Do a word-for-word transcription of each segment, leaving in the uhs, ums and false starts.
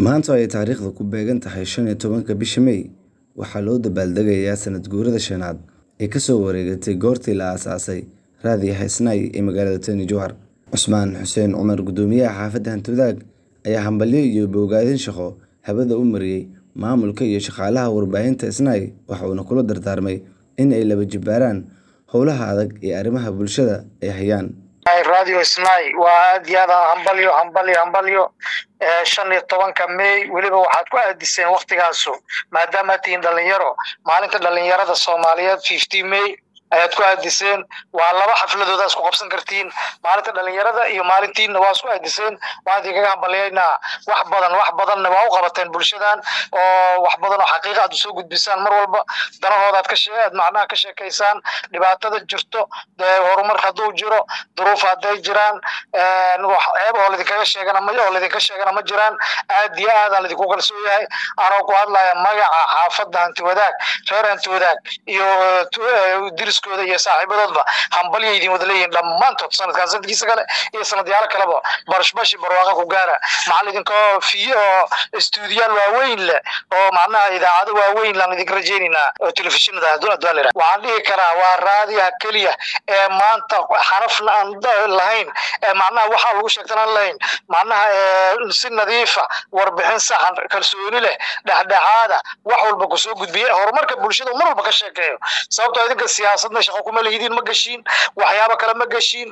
Maanta ay taariikhdu ku beegan tahay shan iyo tobanka bisha May, waxaa loo dabaaldegayaa sanad guurada shanaad ee ka soo wareegatay goortii la aasaasay raadiyaha Isnaa ee magaalada Tana Jowhar. Cusmaan Xuseen Cumar, guddoomiyaha xaafadda Hanti-wadaag, ayaa hambalyo iyo bogaadin shaqo hawada u mariyay maamulka iyo shaqaalaha warbaahinta Isnaa, waxa uuna kula dardaarmay in ay laba jibaaraan howlaha adag ee arrimaha bulshada ay hayaan. radio Isnaa waa aad iyo aad hambalyo hambalyo hambalyo shan iyo tobanka May waliba waxaad ku aadiseen waqtigaasu maadaama tiin dhalinyaro maalinta dhalinyarada Soomaaliyeed fifty May ayaad ku aadiseen. waa laba xafladood isku qabsan kartiin, maalinta dhalinyarada iyo maalintiina waa isku aadiseen. waan idinkaga hambalyeynaa wax badan wax badan waa u qabateen bulshadan oo wax badan oo xaqiiqo aad soo gudbisaan, mar walba danahooda aad ka sheegad macnaha ka sheekaysaan, dhibaatada jirto, horumar hadduu jiro, duruuf hadday jiraan, wax ceeb oo idinkaga sheegana ma oo idinka sheegana ma jiraan. aad iyo aad aan idinku kalsoon yahay anoo ku hadlaya magaca xaafadda Hanti-wadaag, reer Hanti-wadaag iyo diriskooda iyo saaxiibadoodba hambalyo idin wada leeyihiin dhammaantood sanadkan sanadkiisa kale iyo sanadyaal kaleba barashbashi barwaaqa ku gaara. macallinkoo fiyo stuudiyaal waaweyn leh oo macnaha idaacado waaweyn laan idinka rajaynaynaa oo telefishinada adduunka waxaan dhihi karaa waa raadiyaha keliya ee maanta xarafna aan lahayn, ee macnaha waxaa lagu sheegtanaan lahayn, macnaha si nadiifa warbixin saxan kalsooni leh dhexdhexaada wax walba ku soo gudbiya horumarka bulshada mar walba ka sheekeeyo. sababtoo idinka siyaasadna shaqo kuma leeyihiin, ma gashiin waxyaabo kale ma gashiin,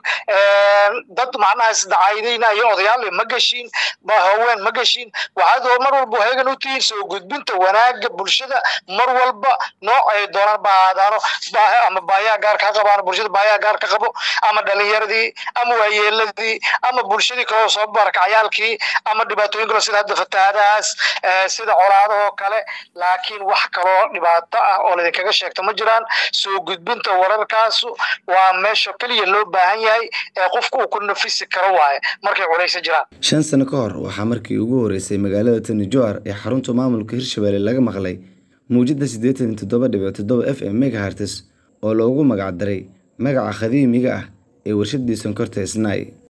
dad macnaha isdacaydayna iyo odayaal ma gashiin, ma haween ma gashiin. waxaad mar walba heegan u tihiin soo gudbinta wanaagga bulshada mar walba nooc ay doonaan baadaano ama baahiyaha gaar ka qabaan bulshada baahiyaha gaar ka qabo, ama dhalinyaradii ama waayeeladii ama bulshadii kale soo barakacayaalkii ama dhibaatooyin kale sida hadda fatahaadahaas sida colaadahoo kale. laakiin wax kaloo dhibaato ah oo idinkaga sheegto ma jiraan. soo gudbinta wararkaas waa meesha kaliya loo baahan yahay ee qofku uu ku nafisi karo waaye markay culaysa jiraan. shan sano ka hor waxaa markii ugu horeysay magaalada Tana Jowhar ee xarunta maamulka Hirshabelle laga maqlay muujada siddeetan iyo toddoba dhibic toddoba F M megahertz oo loogu magac daray magaca qadiimiga ah ee warshadii sonkorta Isnaa.